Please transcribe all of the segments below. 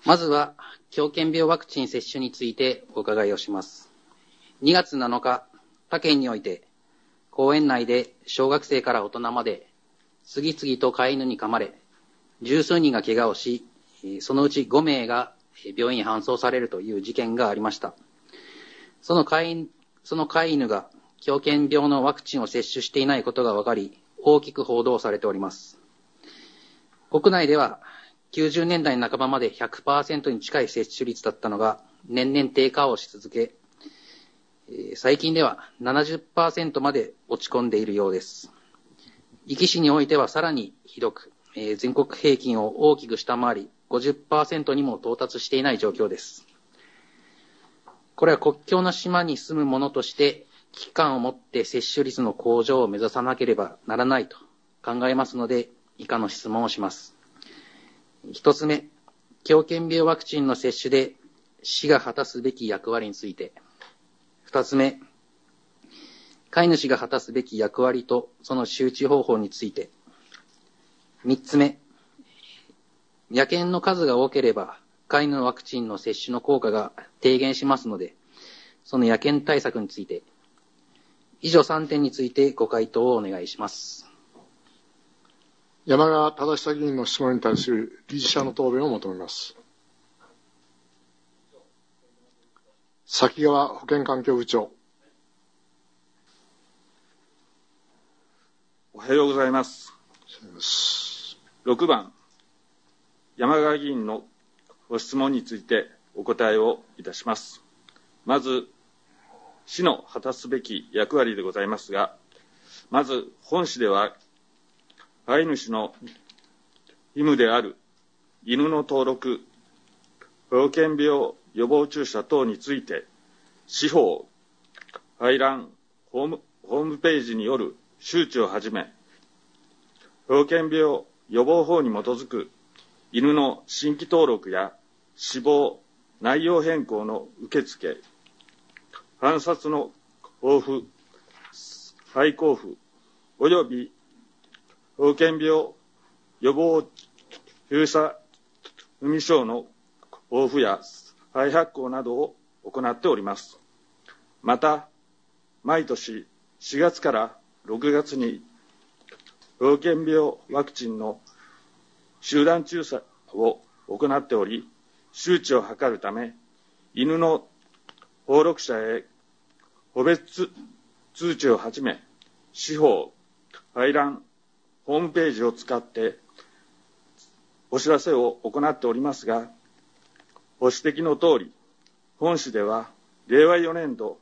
まずは、狂犬病ワクチン接種についてお伺いをします。2月7日、他県において、公園内で小学生から大人まで、次々と飼い犬に噛まれ、十数人が怪我をし、そのうち5名が病院に搬送されるという事件がありました。その飼い犬が狂犬病のワクチンを接種していないことが分かり、大きく報道されております。国内では90年代半ばまで 100% に近い接種率だったのが年々低下をし続け、最近では 70% まで落ち込んでいるようです。壱岐市においてはさらにひどく、全国平均を大きく下回り、50% にも到達していない状況です。これは国境の島に住む者として危機感を持って接種率の向上を目指さなければならないと考えますので、以下の質問をします。一つ目、狂犬病ワクチンの接種で市が果たすべき役割について。二つ目、飼い主が果たすべき役割とその周知方法について。三つ目、野犬の数が多ければ飼い犬のワクチンの接種の効果が低減しますので、その野犬対策について。以上3点についてご回答をお願いします。 山川忠久議員の質問に対する理事者の答弁を求めます。崎川保健環境部長。 おはようございます。6番、山川議員のご質問についてお答えをいたします。まず、市の果たすべき役割でございますが、まず本市では、飼い主の義務である犬の登録、狂犬病予防注射等について、司法、排卵、ホームページによる周知をはじめ、狂犬病予防法に基づく犬の新規登録や死亡、内容変更の受付、判殺の交付、再交付、および狂犬病予防注射済証の交付や再発行などを行っております。また、毎年4月から6月に狂犬病ワクチンの集団注射を行っており、周知を図るため、犬の登録者へ個別通知をはじめ、司法、排卵、ホームページを使ってお知らせを行っておりますが、ご指摘の通り、本市では令和4年度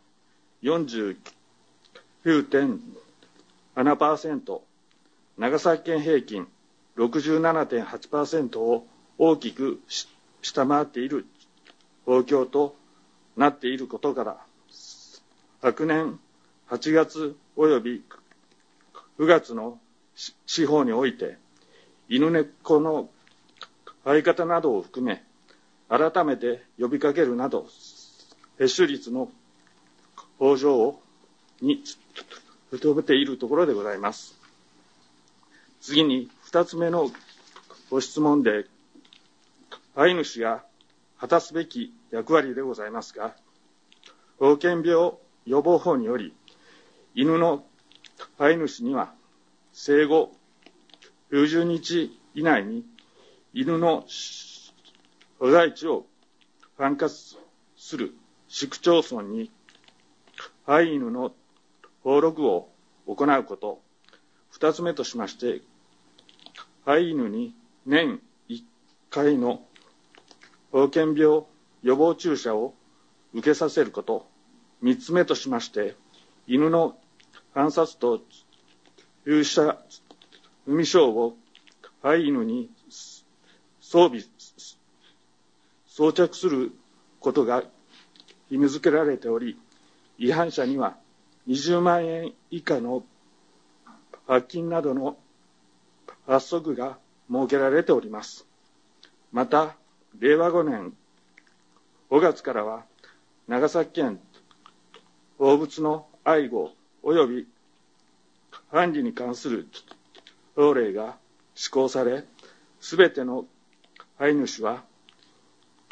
49.7%、長崎県平均 67.8% を大きく下回っている状況となっていることから、昨年8月及び9月の司法において、犬猫の飼い方などを含め、改めて呼びかけるなど、接種率の向上に努めているところでございます。次に、2つ目のご質問で、飼い主が果たすべき役割でございますが、狂犬病予防法により、犬の飼い主には、生後90日以内に犬の所在地を管轄する市区町村に飼い犬の登録を行うこと。二つ目としまして、飼い犬に年1回の狂犬病予防注射を受けさせること。三つ目としまして、犬の観察と注射済証を飼い犬に装着することが義務付けられており、違反者には20万円以下の罰金などの罰則が設けられております。また、令和5年5月からは、長崎県動物の愛護及び管理に関する条例が施行され、すべての飼い主は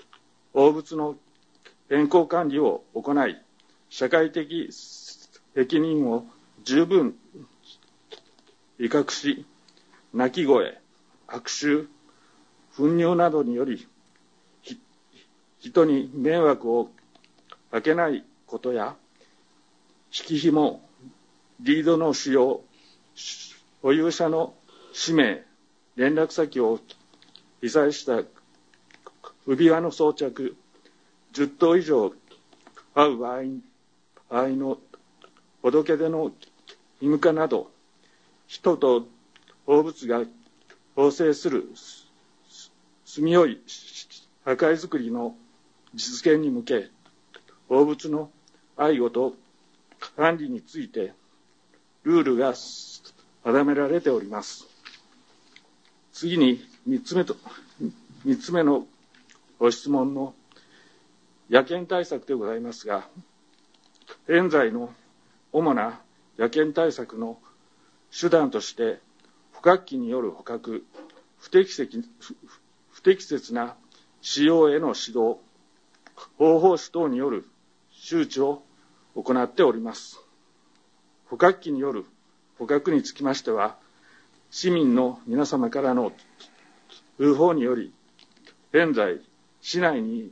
動物の健康管理を行い、社会的責任を十分威嚇し、鳴き声、悪臭、糞尿などにより人に迷惑をかけないことや、引き紐、リードの使用、保有者の氏名、連絡先を記載した首輪の装着、10頭以上会う場合の届け出の義務化など、人と動物が共生する住みよい社会づくりの実現に向け、動物の愛護と管理についてルールが定められております。次に3つ目のご質問の野犬対策でございますが、現在の主な野犬対策の手段として、捕獲器による捕獲、不適切な使用への指導、広報誌等による周知を行っております。捕獲器による捕獲につきましては、市民の皆様からの通報により、現在、市内に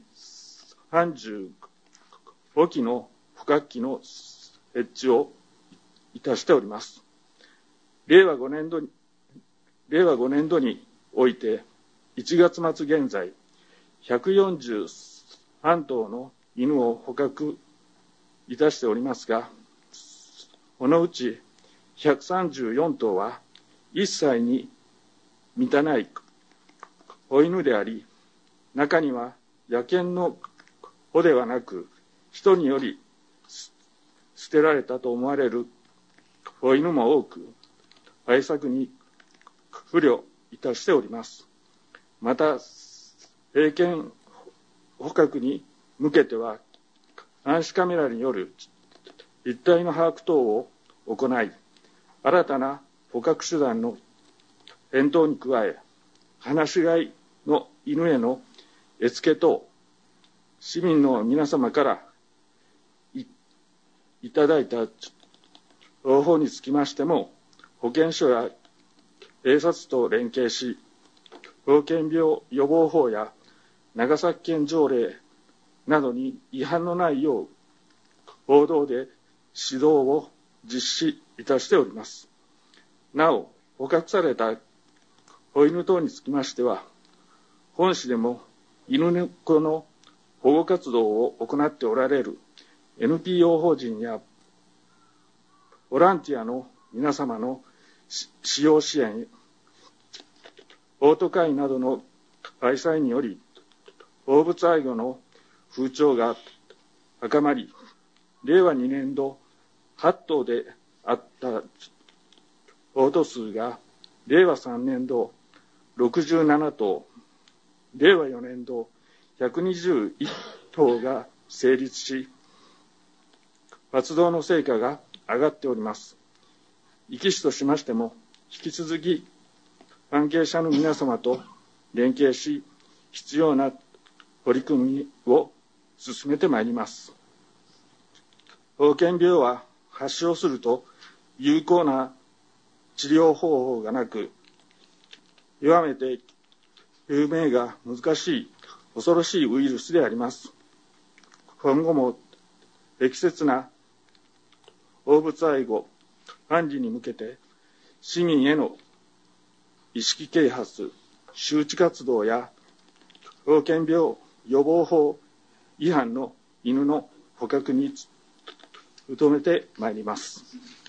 35機の捕獲器の設置をいたしております。令和5年度において、1月末現在、143頭の犬を捕獲いたしておりますが、このうち134頭は1歳に満たない子犬であり、中には野犬の子ではなく、人により捨てられたと思われる子犬も多く、対策に不慮いたしております。また、英犬捕獲に向けては、監視カメラによる実態の把握等を行い、新たな捕獲手段の検討に加え、放し飼いの犬への餌付け等、市民の皆様からいただいた情報につきましても、保健所や警察と連携し、狂犬病予防法や長崎県条例などに違反のないよう、報道で指導を実施いたしております。なお、捕獲された子犬等につきましては、本市でも犬猫の保護活動を行っておられる NPO 法人やボランティアの皆様の使用支援、オート会などの開催により、動物愛護の風潮が高まり、令和2年度8頭であったオート数が、令和3年度67頭、令和4年度121頭が成立し、活動の成果が上がっております。壱岐市としましても、引き続き関係者の皆様と連携し、必要な取り組みを進めてまいります。狂犬病は発症すると有効な治療方法がなく、極めて救命が難しい恐ろしいウイルスであります。今後も適切な動物愛護管理に向けて、市民への意識啓発、周知活動や狂犬病予防法違反の犬の捕獲に努めてまいります。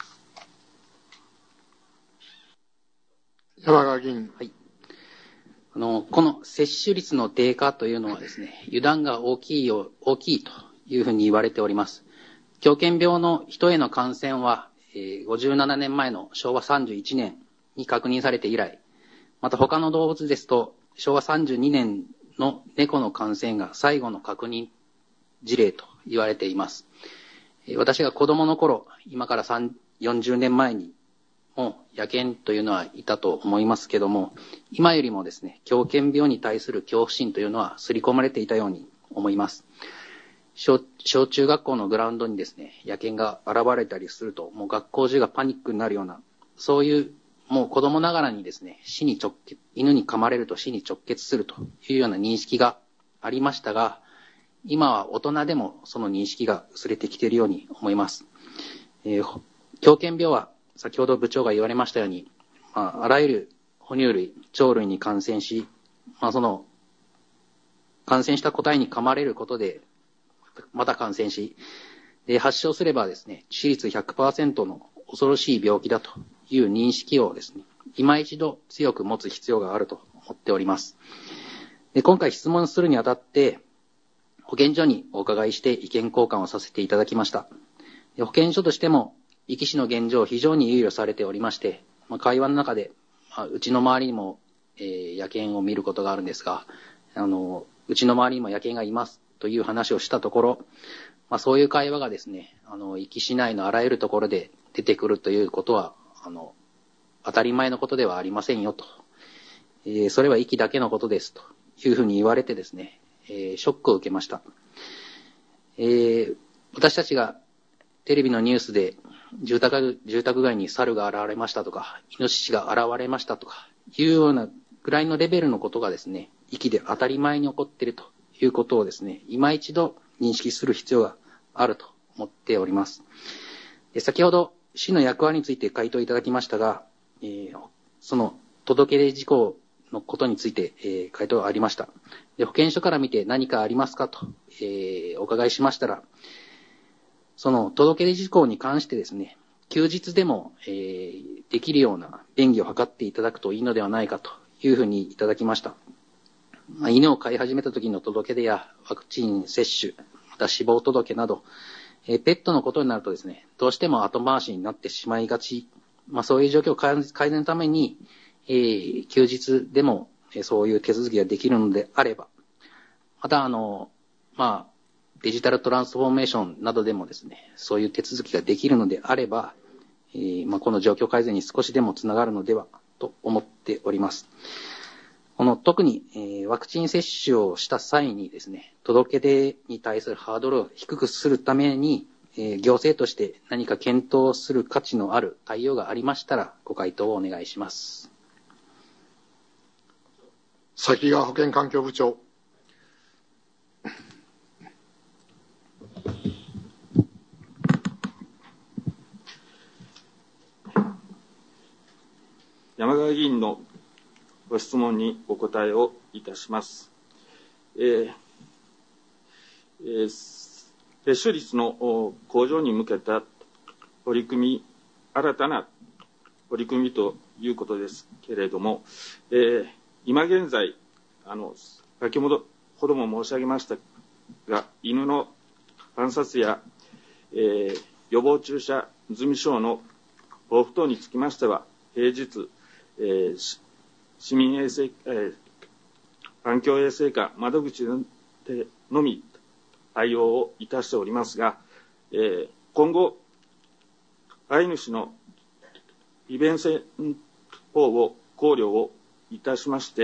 山川議員。 はい。この接種率の低下というのはですね、油断が大きいというふうに言われております。狂犬病の人への感染は、57年前の昭和31年に確認されて以来、また他の動物ですと、昭和32年の猫の感染が最後の確認事例と言われています。私が子供の頃、今から40年前にも野犬というのはいたと思いますけども、今よりもですね、狂犬病に対する恐怖心というのは刷り込まれていたように思います。小中学校のグラウンドにですね、野犬が現れたりすると、もう学校中がパニックになるような、そういう、もう子供ながらにですね、犬に噛まれると死に直結するというような認識がありましたが、今は大人でもその認識が薄れてきているように思います。狂犬病は先ほど部長が言われましたように、あらゆる哺乳類、鳥類に感染し、その感染した個体に噛まれることで、また感染し、で発症すればですね、致死率 100% の恐ろしい病気だという認識をですね、今一度強く持つ必要があると思っております。で今回質問するにあたって、保健所にお伺いして意見交換をさせていただきました。で保健所としても、壱岐市の現状を非常に憂慮されておりまして、会話の中で、うちの周りにも、野犬を見ることがあるんですが、うちの周りにも野犬がいますという話をしたところ、そういう会話がですね、壱岐市内のあらゆるところで出てくるということは、当たり前のことではありませんよと。それは壱岐だけのことですというふうに言われてですね、ショックを受けました。私たちがテレビのニュースで住宅街に猿が現れましたとか、イノシシが現れましたとかいうようなぐらいのレベルのことがですね、壱岐で当たり前に起こっているということをですね、今一度認識する必要があると思っております。先ほど市の役割について回答いただきましたが、その届け出事項のことについて、回答がありました。で保健所から見て何かありますかと、お伺いしましたら、その届け出事項に関してですね、休日でも、できるような便宜を図っていただくといいのではないかというふうにいただきました。犬を飼い始めた時の届け出やワクチン接種、また死亡届など、ペットのことになるとですね、どうしても後回しになってしまいがち、そういう状況を改善のために、休日でもそういう手続きができるのであれば、またデジタルトランスフォーメーションなどでもですね、そういう手続きができるのであれば、この状況改善に少しでもつながるのではと思っております。特に、ワクチン接種をした際にですね、届け出に対するハードルを低くするために、行政として何か検討する価値のある対応がありましたら、ご回答をお願いします。 崎川保健環境部長。 山川議員のご質問にお答えをいたします。接種率の向上に向けた取り組み、新たな取り組みということですけれども、今現在、先ほども申し上げましたが、犬の観察や、予防注射済証の交付等につきましては、平日、市民衛生、環境衛生課窓口でのみ対応をいたしておりますが、今後、飼い主の利便性等を考慮をいたしまして、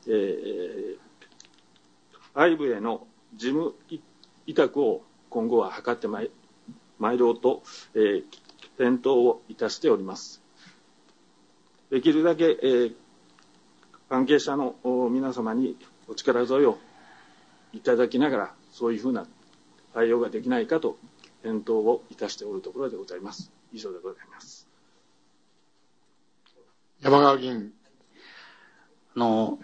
外部への事務委託を今後は図ってまいろうと、検討をいたしております。できるだけ、関係者の皆様にお力添えをいただきながら、そういうふうな対応ができないかと検討をいたしておるところでございます。以上でございます。 山川議員。 も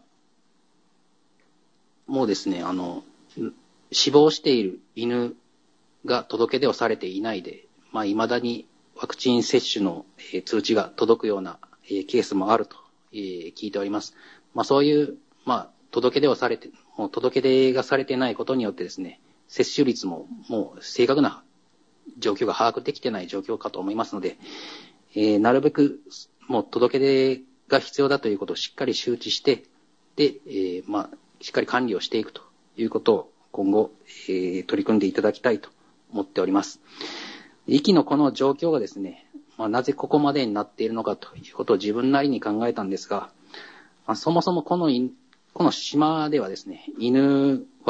うですね、死亡している犬が届け出をされていないで、未だにワクチン接種の通知が届くようなケースもあると聞いております。そういう、届け出がされてないことによってですね、接種率ももう正確な状況が把握できてない状況かと思いますので、なるべくもう届け出が必要だということをしっかり周知して、で、しっかり管理をしていくということを今後、取り組んでいただきたいと思っております。壱岐のこの状況がですね、なぜここまでになっているのかということを自分なりに考えたんですが、そもそもこの島ではですね、犬は、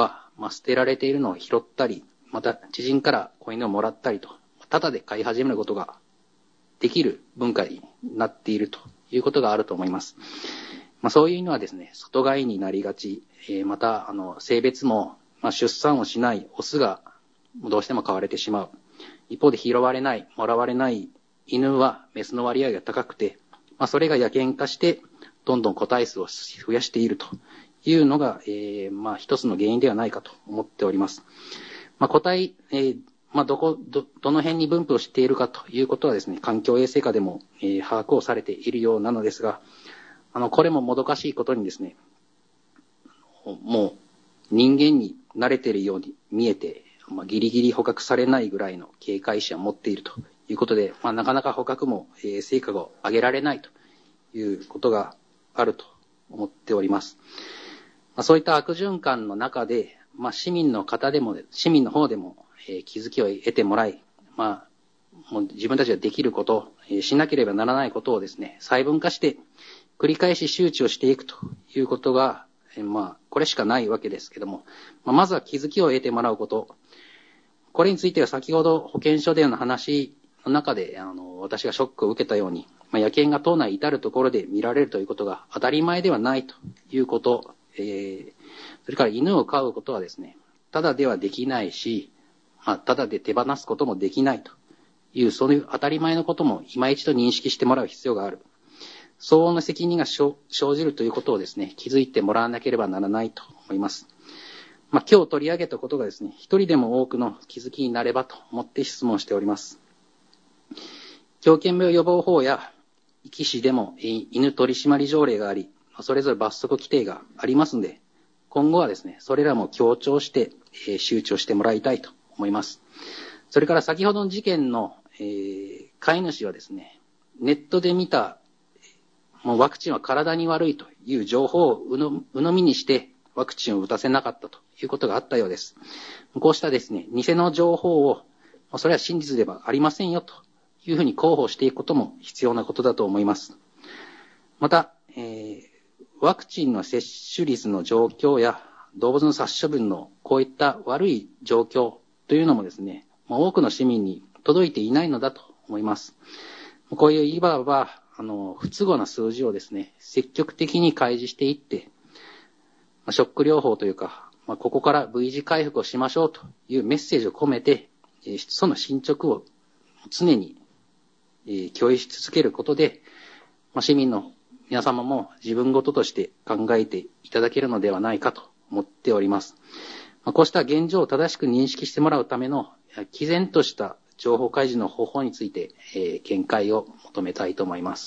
捨てられているのを拾ったり、また知人から子犬をもらったりと、ただで飼い始めることができる文化になっているということがあると思います。そういうのはですね、外飼いになりがち、また性別も、出産をしないオスがどうしても飼われてしまう。一方で拾われない、もらわれない犬はメスの割合が高くて、それが野犬化してどんどん個体数を増やしているというのが、一つの原因ではないかと思っております。個体、どの辺に分布をしているかということはですね、環境衛生課でも、把握をされているようなのですが、これももどかしいことにですね、もう人間に慣れているように見えて、ギリギリ捕獲されないぐらいの警戒心を持っているということで、なかなか捕獲も、成果を上げられないということがあると思っております。そういった悪循環の中で、市民の方でも、市民の方でも、気づきを得てもらい、もう自分たちができること、しなければならないことをですね、細分化して繰り返し周知をしていくということが、これしかないわけですけども、まずは気づきを得てもらうこと。これについては先ほど保健所での話の中で、私がショックを受けたように、野犬が島内至るところで見られるということが当たり前ではないということ、それから犬を飼うことはですね、ただではできないし、ただで手放すこともできないという、そういう当たり前のことも今一度認識してもらう必要がある。相応の責任が生じるということをですね、気づいてもらわなければならないと思います。今日取り上げたことがですね、一人でも多くの気づきになればと思って質問しております。狂犬病予防法や壱岐市でも犬取締条例があり、それぞれ罰則規定がありますので、今後はですね、それらも強調して周知をしてもらいたいと思います。それから先ほどの事件の飼い主はですね、ネットで見たもうワクチンは体に悪いという情報を鵜呑みにしてワクチンを打たせなかったということがあったようです。こうしたですね、偽の情報を、それは真実ではありませんよというふうに広報していくことも必要なことだと思います。また、ワクチンの接種率の状況や動物の殺処分のこういった悪い状況というのもですね、多くの市民に届いていないのだと思います。こういういわば不都合な数字をですね、積極的に開示していって、ショック療法というか、ここから V 字回復をしましょうというメッセージを込めて、その進捗を常に共有し続けることで、市民の皆様も自分事として考えていただけるのではないかと思っております。こうした現状を正しく認識してもらうための毅然とした情報開示の方法について、見解を求めたいと思います。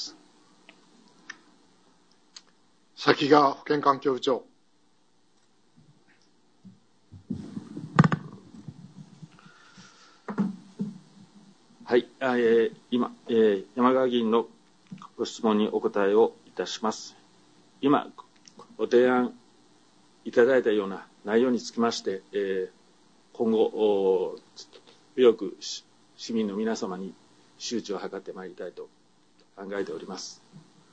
先が保健環境部長。 はい、今、山川議員のご質問にお答えをいたします。今、ご提案いただいたような内容につきまして、今後、強く市民の皆様に周知を図ってまいりたいと考えております。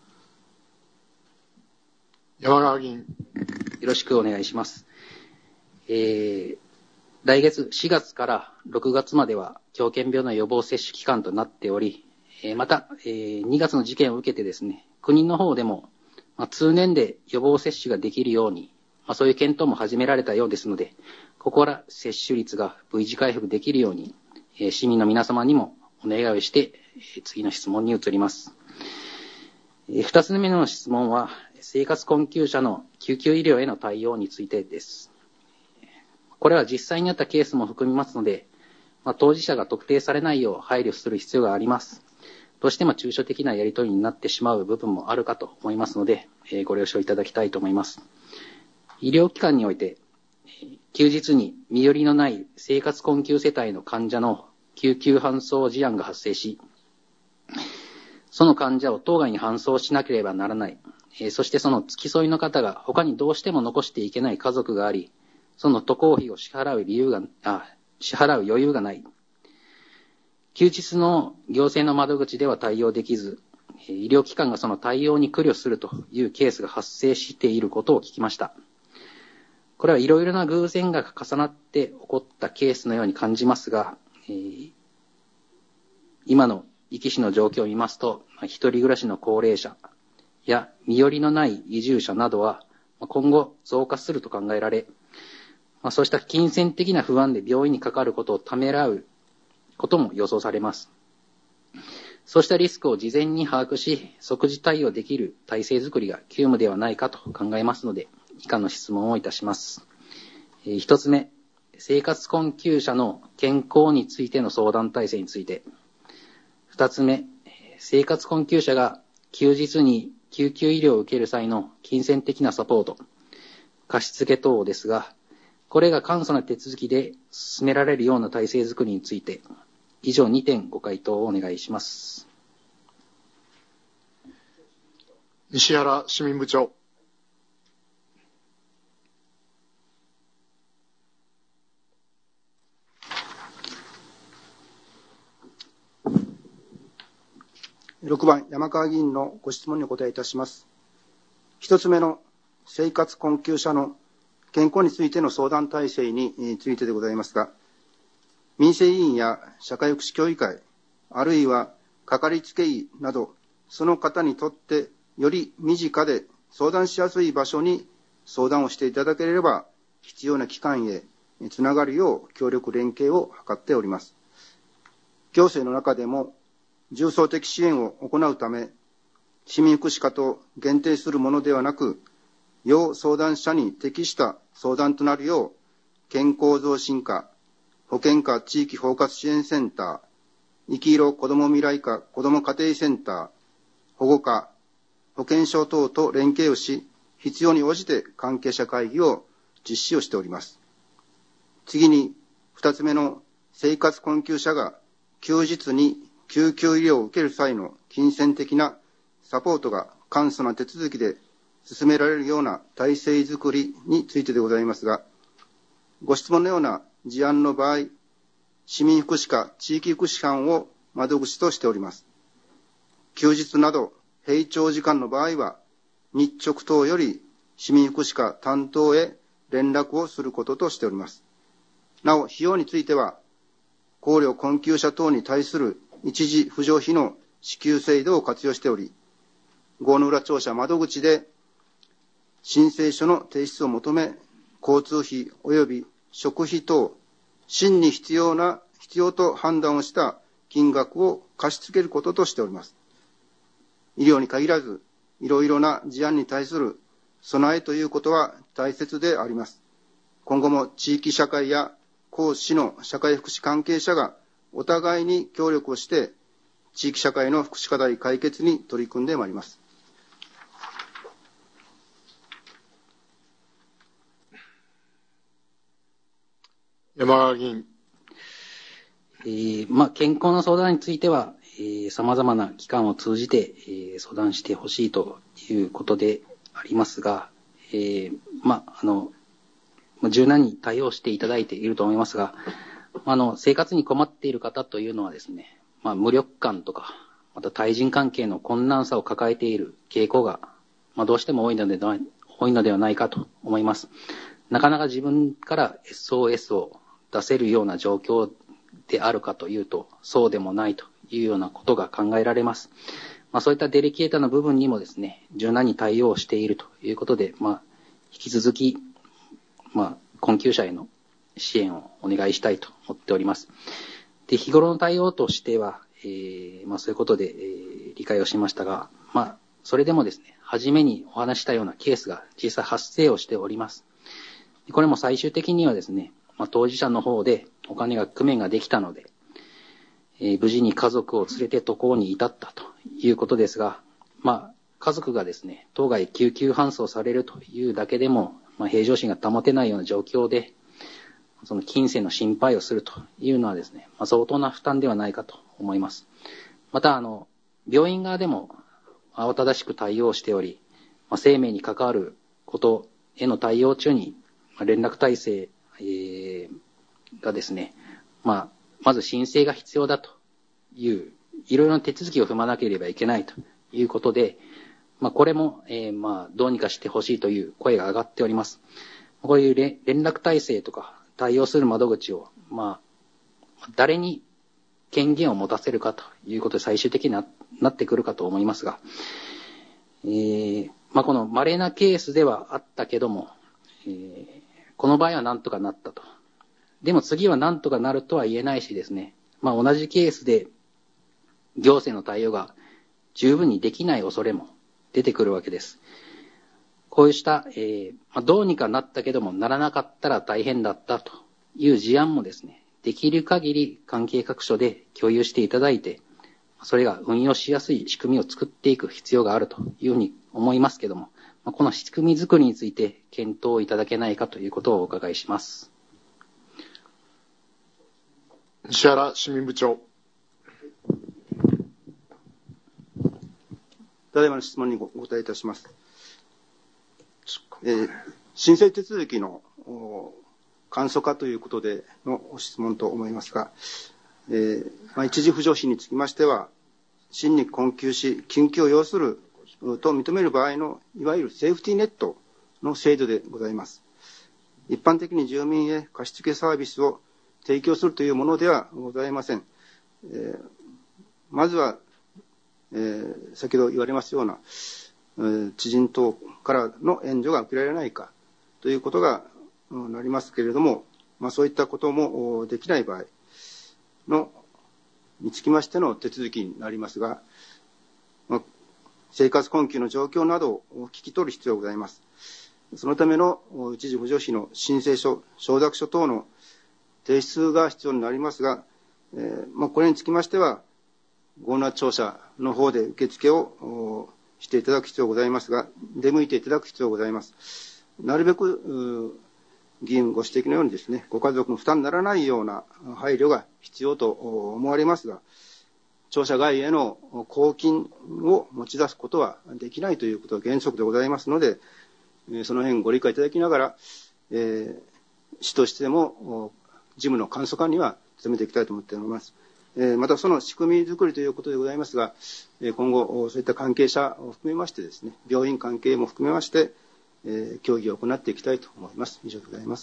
山川議員。 よろしくお願いします。来月4月から6月までは狂犬病の予防接種期間となっており、また、2月の事件を受けてですね、国の方でも、通年で予防接種ができるように、そういう検討も始められたようですので、ここから接種率が V 字回復できるように、市民の皆様にもお願いをして、次の質問に移ります。2つ目の質問は、生活困窮者の救急医療への対応についてです。これは実際にあったケースも含みますので、当事者が特定されないよう配慮する必要があります。どうしても抽象的なやり取りになってしまう部分もあるかと思いますので、ご了承いただきたいと思います。医療機関において、休日に身寄りのない生活困窮世帯の患者の救急搬送事案が発生し、その患者を当該に搬送しなければならない。そしてその付き添いの方が他にどうしても残していけない家族があり、その渡航費を支払う余裕がない。休日の行政の窓口では対応できず、医療機関がその対応に苦慮するというケースが発生していることを聞きました。 これはいろいろな偶然が重なって起こったケースのように感じますが、今の壱岐市の状況を見ますと、一人暮らしの高齢者や身寄りのない移住者などは今後増加すると考えられ、そうした金銭的な不安で病院にかかることをためらうことも予想されます。そうしたリスクを事前に把握し、即時対応できる体制づくりが急務ではないかと考えますので、以下の質問をいたします。一つ目、生活困窮者の健康についての相談体制について。二つ目、生活困窮者が休日に救急医療を受ける際の金銭的なサポート、貸付等ですが、これが簡素な手続きで進められるような体制づくりについて、以上2点ご回答をお願いします。 西原市民部長。 6番、山川議員のご質問にお答えいたします。一つ目の生活困窮者の健康についての相談体制についてでございますが、民生委員や社会福祉協議会、あるいはかかりつけ医など、その方にとってより身近で相談しやすい場所に相談をしていただければ、必要な機関へつながるよう協力連携を図っております。行政の中でも重層的支援を行うため、市民福祉課と限定するものではなく、要相談者に適した相談となるよう、健康増進課、保健課地域包括支援センター、生き色子ども未来課子ども家庭センター、保護課、保健所等と連携をし、必要に応じて関係者会議を実施をしております。次に、二つ目の生活困窮者が休日に救急医療を受ける際の金銭的なサポートが簡素な手続きで進められるような体制づくりについてでございますが、ご質問のような事案の場合、市民福祉課、地域福祉班を窓口としております。休日など閉庁時間の場合は、日直等より市民福祉課担当へ連絡をすることとしております。なお、費用については、高齢困窮者等に対する一時扶助費の支給制度を活用しており、郷野浦庁舎窓口で申請書の提出を求め、交通費及び食費等、真に必要と判断をした金額を貸し付けることとしております。医療に限らず、いろいろな事案に対する備えということは大切であります。今後も地域社会や公市の社会福祉関係者がお互いに協力をして、地域社会の福祉課題解決に取り組んでまいります。 山川議員。 健康の相談については、様々な機関を通じて、相談してほしいということでありますが、柔軟に対応していただいていると思いますが、生活に困っている方というのはですね、無力感とか、また対人関係の困難さを抱えている傾向が、どうしても多いのではないかと思います。なかなか自分から SOS を出せるような状況であるかというと、そうでもないというようなことが考えられます。そういったデリケートな部分にもですね、柔軟に対応しているということで、引き続き、困窮者への支援をお願いしたいと思っております。で、日頃の対応としては、そういうことで、理解をしましたが、それでもですね、初めにお話したようなケースが実際発生をしております。これも最終的にはですね、当事者の方でお金が工面ができたので、無事に家族を連れて渡航に至ったということですが、家族がですね、当該救急搬送されるというだけでも、平常心が保てないような状況で、その金銭の心配をするというのはですね、相当な負担ではないかと思います。また、病院側でも慌ただしく対応しており、生命に関わることへの対応中に、連絡体制、がですね、まず申請が必要だという、いろいろな手続きを踏まなければいけないということで、これも、どうにかしてほしいという声が上がっております。 こういう連絡体制とか対応する窓口を、誰に権限を持たせるかということで最終的になってくるかと思いますが、この稀なケースではあったけども、この場合はなんとかなったと。でも次はなんとかなるとは言えないしですね、同じケースで行政の対応が十分にできない恐れも出てくるわけです。こうした、どうにかなったけどもならなかったら大変だったという事案もですね、できる限り関係各所で共有していただいて、それが運用しやすい仕組みを作っていく必要があるというふうに思いますけども、この仕組み作りについて検討いただけないかということをお伺いします。 西原市民部長。 ただいまの質問にお答えいたします。申請手続きの簡素化ということでの質問と思いますが、一時扶助費につきましては、真に困窮し、緊急を要すると認める場合の、いわゆるセーフティーネットの制度でございます。一般的に住民へ貸付サービスを提供するというものではございません。まずは、先ほど言われますような、知人等からの援助が受けられないかということがなりますけれども、そういったこともできない場合につきましての手続きになりますが、生活困窮の状況などを聞き取る必要がございます。そのための一時扶助費の申請書、承諾書等の提出が必要になりますが、これにつきましては、ゴーナ庁舎の方で受付をしていただく必要がございますが、出向いていただく必要がございます。なるべく議員ご指摘のようにですね、ご家族の負担にならないような配慮が必要と思われますが、庁舎外への公金を持ち出すことはできないということが原則でございますので、その辺ご理解いただきながら、市としても事務の簡素化には努めていきたいと思っております。またその仕組み作りということでございますが、今後そういった関係者を含めましてですね、病院関係も含めまして、協議を行っていきたいと思います。以上でございます。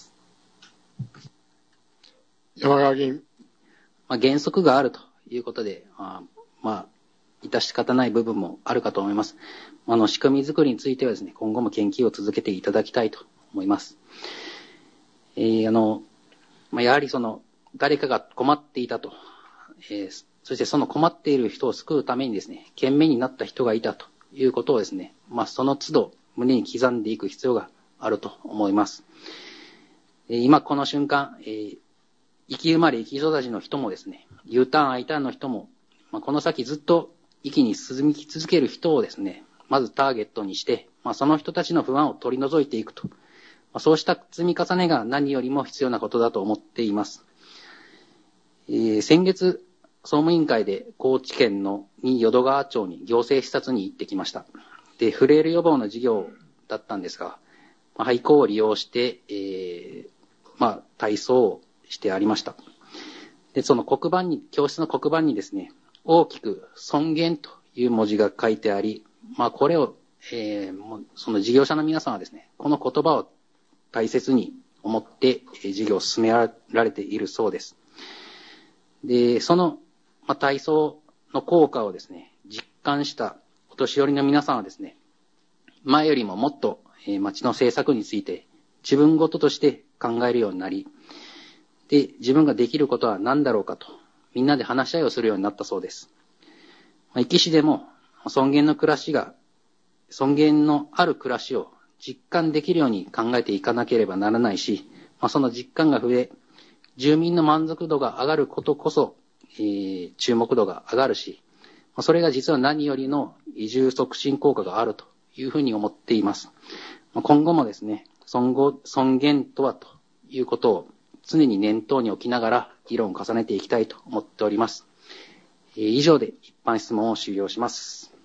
山川議員。 原則があるということで、致し方ない部分もあるかと思います。仕組み作りについてはですね、今後も研究を続けていただきたいと思います。やはり誰かが困っていたと、そしてその困っている人を救うためにですね、懸命になった人がいたということをですね、その都度胸に刻んでいく必要があると思います。今この瞬間、生き生まれ生き育ちの人もですね、U ターン I ターンの人も、この先ずっと生きに進み続ける人をですね、まずターゲットにして、その人たちの不安を取り除いていくと、そうした積み重ねが何よりも必要なことだと思っています。先月、総務委員会で高知県の淀川町に行政視察に行ってきました。で、フレイル予防の事業だったんですが、廃校を利用して、体操をしてありました。で、その教室の黒板にですね、大きく尊厳という文字が書いてあり、これを、その事業者の皆さんはですね、この言葉を大切に思って事業を進められているそうです。で、その、体操の効果をですね、実感したお年寄りの皆さんはですね、前よりももっと、町の政策について自分ごととして考えるようになり、で、自分ができることは何だろうかと、みんなで話し合いをするようになったそうです。壱岐市でも、尊厳のある暮らしを実感できるように考えていかなければならないし、その実感が増え、住民の満足度が上がることこそ、注目度が上がるし、それが実は何よりの移住促進効果があるというふうに思っています。今後もですね、尊厳とはということを常に念頭に置きながら議論を重ねていきたいと思っております。以上で一般質問を終了します。